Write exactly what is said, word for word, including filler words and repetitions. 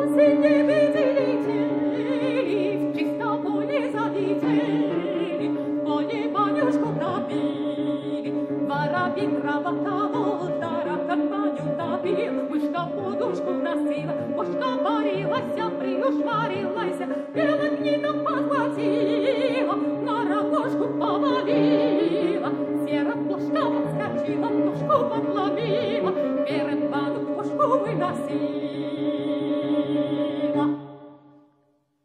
гуси не видели, в чисто поле залетели, поле банюшку топили. Воробей кровотого таракан баню топил, мышка подушку носила, кошка парилась, приушварилась, белым гнидом подхватила, на рогожку повалила. Серая кошка подскочила, ножку подломила, перед бану кошку выносила.